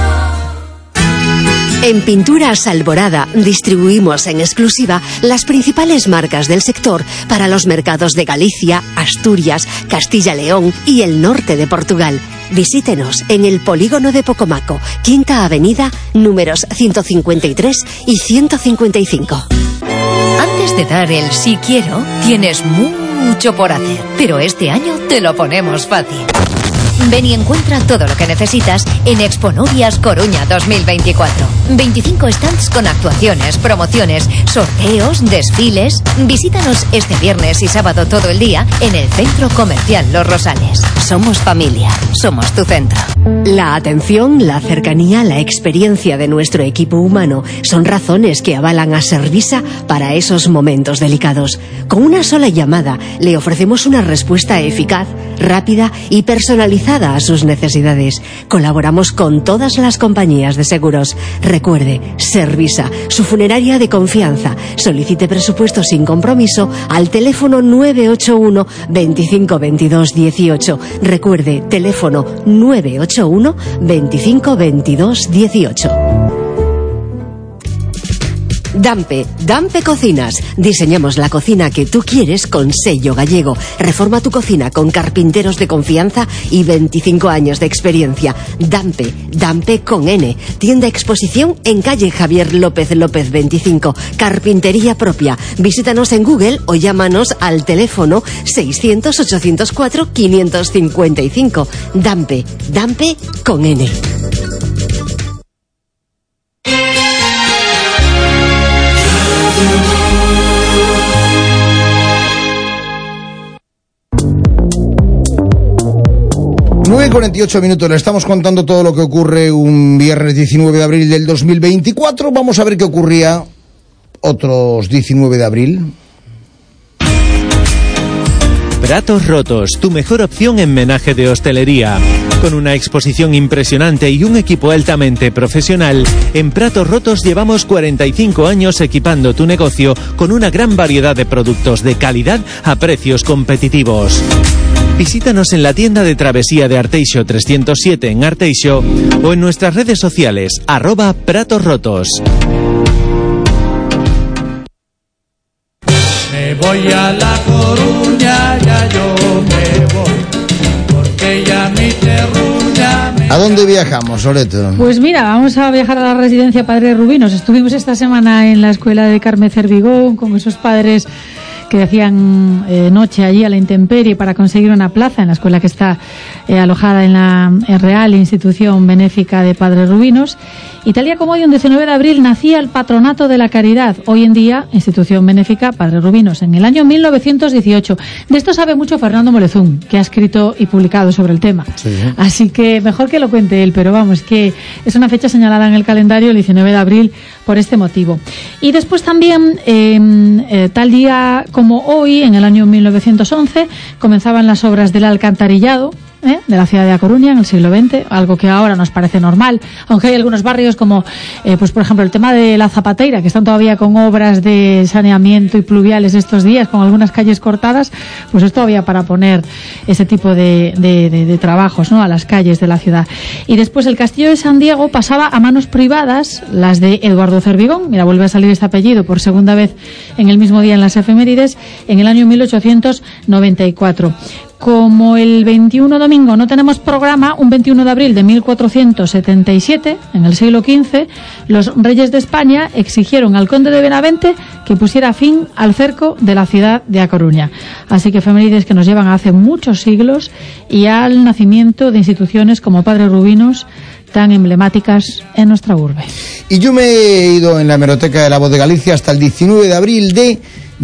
En Pinturas Alborada distribuimos en exclusiva las principales marcas del sector para los mercados de Galicia, Asturias, Castilla-León y el norte de Portugal. Visítenos en el Polígono de Pocomaco, Quinta Avenida, números 153 y 155. Antes de dar el sí quiero, tienes mucho por hacer, pero este año te lo ponemos fácil. Ven y encuentra todo lo que necesitas en Exponovias Coruña 2024. 25 stands con actuaciones, promociones, sorteos, desfiles. Visítanos este viernes y sábado todo el día en el Centro Comercial Los Rosales. Somos familia, somos tu centro. La atención, la cercanía, la experiencia de nuestro equipo humano son razones que avalan a Servisa para esos momentos delicados. Con una sola llamada le ofrecemos una respuesta eficaz, rápida y personalizada a sus necesidades. Colaboramos con todas las compañías de seguros. Recuerde, Servisa, su funeraria de confianza. Solicite presupuesto sin compromiso al teléfono 981 25 22 18. Recuerde, teléfono 981 25 22 18. Dampe Cocinas. Diseñamos la cocina que tú quieres con sello gallego. Reforma tu cocina con carpinteros de confianza y 25 años de experiencia. Dampe con N. Tienda exposición en calle Javier López 25. Carpintería propia. Visítanos en Google o llámanos al teléfono 600 804 555. Dampe con N. Nueve y 48 minutos, le estamos contando todo lo que ocurre un viernes 19 de abril del 2024. Vamos a ver qué ocurría otros 19 de abril. Pratos Rotos, tu mejor opción en menaje de hostelería. Con una exposición impresionante y un equipo altamente profesional, en Pratos Rotos llevamos 45 años equipando tu negocio con una gran variedad de productos de calidad a precios competitivos. Visítanos en la tienda de travesía de Arteixo 307 en Arteixo o en nuestras redes sociales @Pratos Rotos. Me voy a La Coruña, ya yo me voy, porque ya mi terruña me... ¿A dónde viajamos, Soleto? Pues mira, vamos a viajar a la residencia Padre Rubinos. Estuvimos esta semana en la escuela de Carme Cervigón con esos padres que hacían noche allí a la intemperie para conseguir una plaza en la escuela que está alojada en la Real Institución Benéfica de Padre Rubinos. Y tal día como hoy, un 19 de abril, nacía el Patronato de la Caridad, hoy en día Institución Benéfica Padre Rubinos, en el año 1918. De esto sabe mucho Fernando Molezún, que ha escrito y publicado sobre el tema. Sí. Así que mejor que lo cuente él, pero vamos, que es una fecha señalada en el calendario, el 19 de abril, por este motivo. Y después también, tal día como hoy, en el año 1911, comenzaban las obras del alcantarillado de la ciudad de A Coruña en el siglo XX, algo que ahora nos parece normal, aunque hay algunos barrios como, pues por ejemplo, el tema de la Zapateira, que están todavía con obras de saneamiento y pluviales estos días, con algunas calles cortadas, pues es todavía para poner ese tipo de trabajos, ¿no?, a las calles de la ciudad. Y después el castillo de San Diego pasaba a manos privadas, las de Eduardo Cervigón, mira, vuelve a salir este apellido por segunda vez en el mismo día en las efemérides, en el año 1894. Como el 21 domingo no tenemos programa, un 21 de abril de 1477, en el siglo XV, los reyes de España exigieron al conde de Benavente que pusiera fin al cerco de la ciudad de A Coruña. Así que efemérides que nos llevan a hace muchos siglos y al nacimiento de instituciones como Padre Rubinos, tan emblemáticas en nuestra urbe. Y yo me he ido en la hemeroteca de La Voz de Galicia hasta el 19 de abril de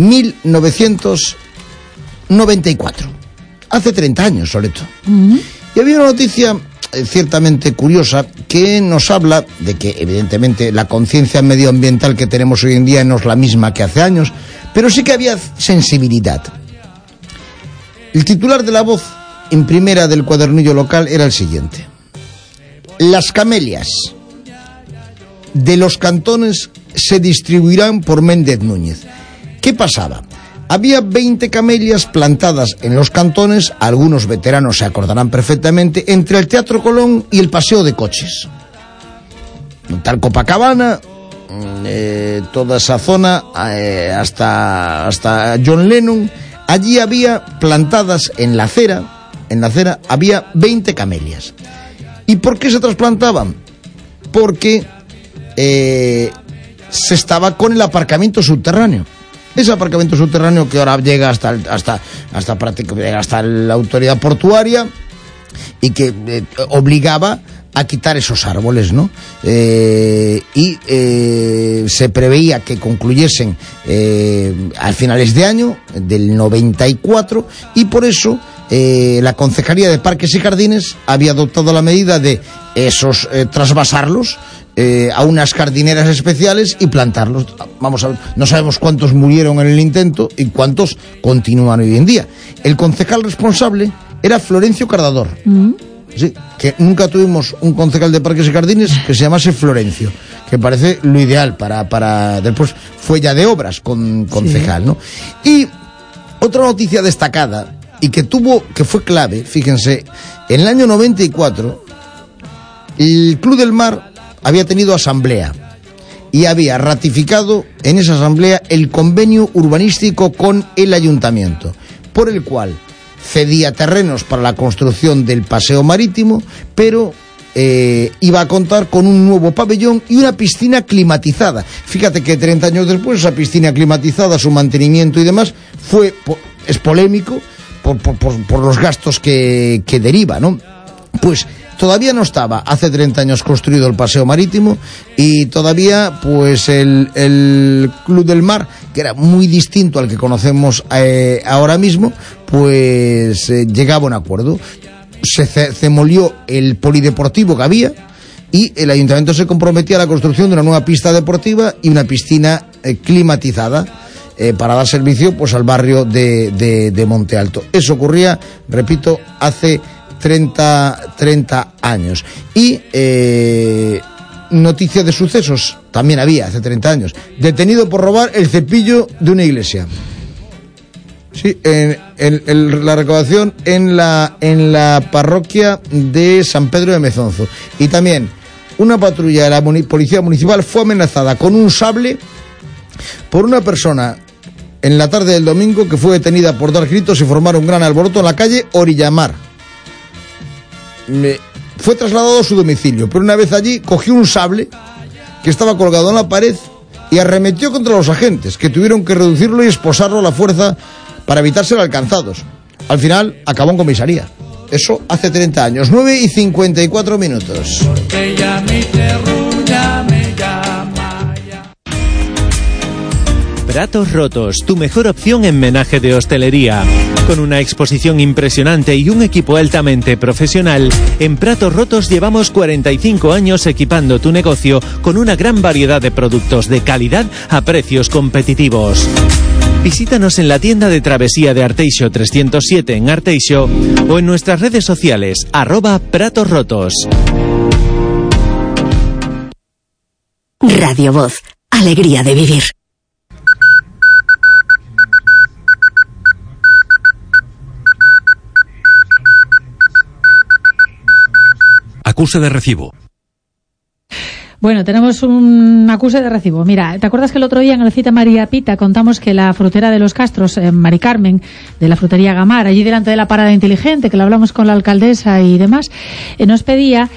1994. Hace 30 años, Soleto. Y había una noticia ciertamente curiosa que nos habla de que, evidentemente, la conciencia medioambiental que tenemos hoy en día no es la misma que hace años, pero sí que había sensibilidad. El titular de La Voz, en primera del cuadernillo local, era el siguiente: las camelias de los cantones se distribuirán por Méndez Núñez. ¿Qué pasaba? Había 20 camelias plantadas en los cantones, algunos veteranos se acordarán perfectamente, entre el Teatro Colón y el Paseo de Coches. Tal Copacabana, toda esa zona, hasta John Lennon, allí había plantadas en la acera, había 20 camelias. ¿Y por qué se trasplantaban? Porque se estaba con el aparcamiento subterráneo. Ese aparcamiento subterráneo que ahora llega hasta la autoridad portuaria y que obligaba a quitar esos árboles, ¿no? Se preveía que concluyesen a finales de año del 94 y por eso la Concejalía de Parques y Jardines había adoptado la medida de esos trasvasarlos a unas jardineras especiales y plantarlos. Vamos a ver, no sabemos cuántos murieron en el intento y cuántos continúan hoy en día. El concejal responsable era Florencio Cardador. Sí, que nunca tuvimos un concejal de Parques y Jardines que se llamase Florencio, que parece lo ideal para después fue ya de obras con concejal, ¿no? Y otra noticia destacada y que fue clave, fíjense, en el año 94 el Club del Mar había tenido asamblea y había ratificado en esa asamblea el convenio urbanístico con el ayuntamiento, por el cual cedía terrenos para la construcción del paseo marítimo, pero iba a contar con un nuevo pabellón y una piscina climatizada. Fíjate que 30 años después esa piscina climatizada, su mantenimiento y demás, es polémico por los gastos que deriva, ¿no? Pues todavía no estaba hace 30 años construido el paseo marítimo y todavía pues el Club del Mar, que era muy distinto al que conocemos ahora mismo, pues llegaba a un acuerdo. Se demolió el polideportivo que había y el ayuntamiento se comprometía a la construcción de una nueva pista deportiva y una piscina climatizada para dar servicio pues al barrio de Monte Alto. Eso ocurría, repito, hace 30 años. Y noticia de sucesos también había hace 30 años. Detenido por robar el cepillo de una iglesia. Sí, la recaudación en la parroquia de San Pedro de Mezonzo. Y también una patrulla de la policía municipal fue amenazada con un sable por una persona en la tarde del domingo que fue detenida por dar gritos y formar un gran alboroto en la calle Orillamar. Fue trasladado a su domicilio, pero una vez allí cogió un sable que estaba colgado en la pared y arremetió contra los agentes, que tuvieron que reducirlo y esposarlo a la fuerza para evitar ser alcanzados. Al final acabó en comisaría. Eso hace 30 años, 9:54. Porque ya mi terruña me llama ya. Pratos Rotos, tu mejor opción en menaje de hostelería. Con una exposición impresionante y un equipo altamente profesional, en Pratos Rotos llevamos 45 años equipando tu negocio con una gran variedad de productos de calidad a precios competitivos. Visítanos en la tienda de travesía de Arteixo 307 en Arteixo o en nuestras redes sociales @Pratos Rotos. Radio Voz, alegría de vivir. Acuse de recibo. Bueno, tenemos un acuse de recibo. Mira, ¿te acuerdas que el otro día en el Cita María Pita contamos que la frutera de Los Castros, Mari Carmen, de la frutería Gamar, allí delante de la Parada Inteligente, que lo hablamos con la alcaldesa y demás, nos pedía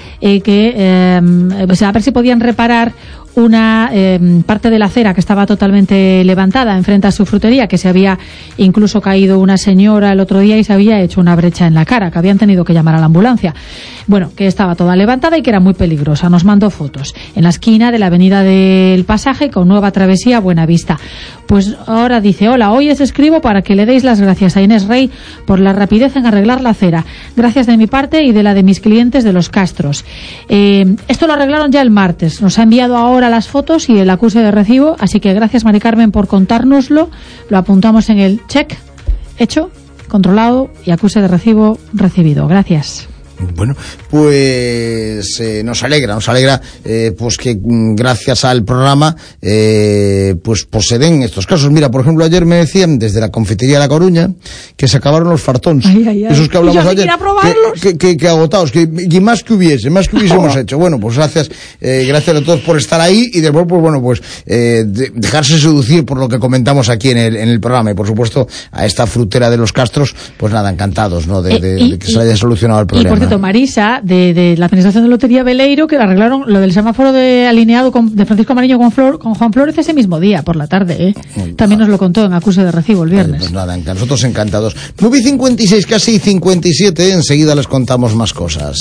pues a ver si podían reparar una parte de la acera que estaba totalmente levantada enfrente a su frutería, que se había incluso caído una señora el otro día y se había hecho una brecha en la cara, que habían tenido que llamar a la ambulancia. Bueno, que estaba toda levantada y que era muy peligrosa. Nos mandó fotos en la esquina de la avenida del Pasaje con nueva travesía Buenavista. Pues ahora dice: hola, hoy os escribo para que le deis las gracias a Inés Rey por la rapidez en arreglar la acera. Gracias de mi parte y de la de mis clientes de Los Castros. Esto lo arreglaron ya el martes. Nos ha enviado ahora las fotos y el acuse de recibo, así que gracias, Mari Carmen, por contárnoslo. Lo apuntamos en el check hecho, controlado y acuse de recibo recibido. Gracias. Bueno, pues nos alegra pues que gracias al programa pues se den estos casos. Mira, por ejemplo, ayer me decían desde la confitería de La Coruña que se acabaron los fartons, esos que hablamos ayer, que agotados, y más que hubiésemos hecho. Bueno, pues gracias a todos por estar ahí y después pues bueno, pues dejarse seducir por lo que comentamos aquí en el programa, y por supuesto a esta frutera de Los Castros, pues nada, encantados, ¿no? de que se haya solucionado el problema. Y por cierto, Marisa, de la Administración de Lotería Beleiro, que arreglaron lo del semáforo alineado de Francisco Mariño con Juan Flores ese mismo día, por la tarde, También nos lo contó en acuse de recibo el viernes. Pues nada, nosotros encantados. 9:56, casi 57, enseguida les contamos más cosas.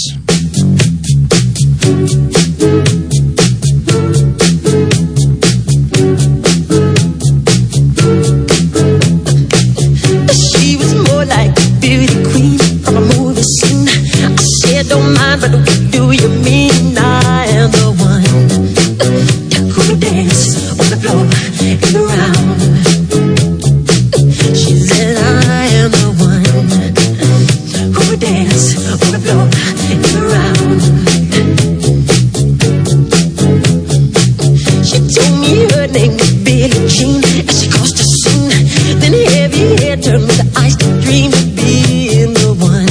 She was more like a beauty queen. mine, but do you mean I am the one who dance on the floor and around? She said I am the one who dance on the floor and around. She told me her name was Billie Jean, and she caused a scene. Then heavy hair turned with the ice dream of being the one.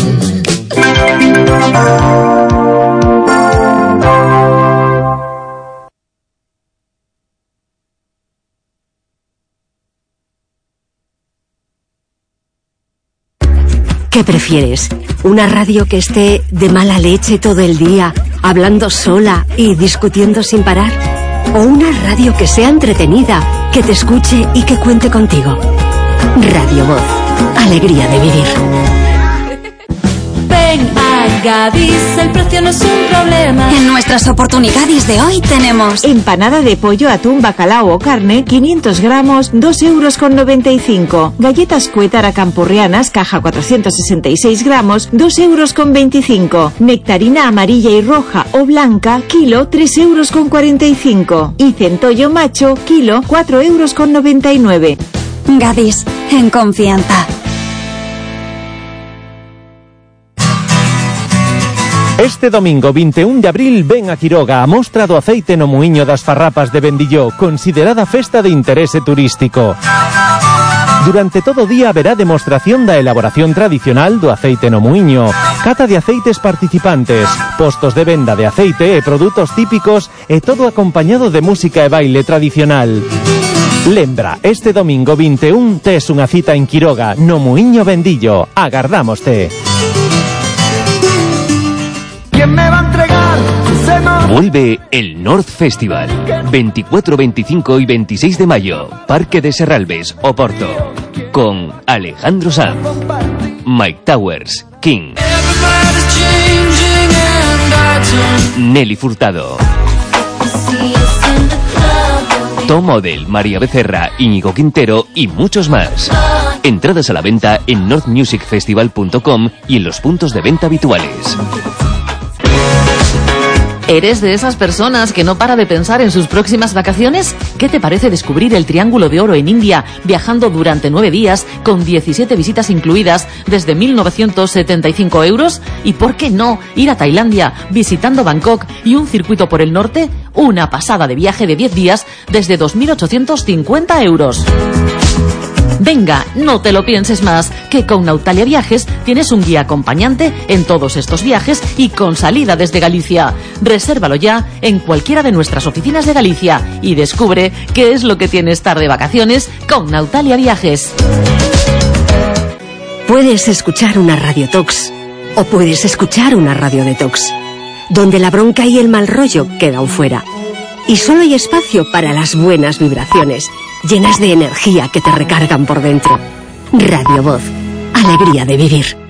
¿Qué prefieres? ¿Una radio que esté de mala leche todo el día, hablando sola y discutiendo sin parar? ¿O una radio que sea entretenida, que te escuche y que cuente contigo? Radio Voz. Alegría de vivir. Ven a Gadis, el precio no es un problema. En nuestras oportunidades de hoy tenemos empanada de pollo, atún, bacalao o carne, 500 gramos, 2,95 €. Galletas Cuétara campurrianas, caja 466 gramos, 2,25 €. Nectarina amarilla y roja o blanca, kilo, 3,45 €. Y centollo macho, kilo, 4,99 €. Gadis, en confianza. Este domingo 21 de abril ven a Quiroga a mostra do aceite no muiño das Farrapas de Bendilló, considerada festa de interese turístico. Durante todo o día haberá demostración da elaboración tradicional do aceite no muiño, cata de aceites participantes, postos de venda de aceite e produtos típicos e todo acompañado de música e baile tradicional. Lembra, este domingo 21 tes unha cita en Quiroga, no muiño Bendillo. Agardámoste. ¿Quién me va a entregar? Vuelve el North Festival. 24, 25 y 26 de mayo. Parque de Serralbes, Oporto. Con Alejandro Sanz, Mike Towers, King, Nelly Furtado, Tom Odell, María Becerra, Íñigo Quintero y muchos más. Entradas a la venta en northmusicfestival.com y en los puntos de venta habituales. ¿Eres de esas personas que no para de pensar en sus próximas vacaciones? ¿Qué te parece descubrir el Triángulo de Oro en India, viajando durante 9 días, con 17 visitas incluidas, desde 1.975 €? ¿Y por qué no ir a Tailandia, visitando Bangkok y un circuito por el norte? Una pasada de viaje de 10 días, desde 2.850 €. Venga, no te lo pienses más, que con Nautalia Viajes tienes un guía acompañante en todos estos viajes y con salida desde Galicia. Resérvalo ya en cualquiera de nuestras oficinas de Galicia y descubre qué es lo que tiene estar de vacaciones con Nautalia Viajes. Puedes escuchar una Radio Tox o puedes escuchar una Radio Detox, donde la bronca y el mal rollo quedan fuera. Y solo hay espacio para las buenas vibraciones, llenas de energía que te recargan por dentro. Radio Voz. Alegría de vivir.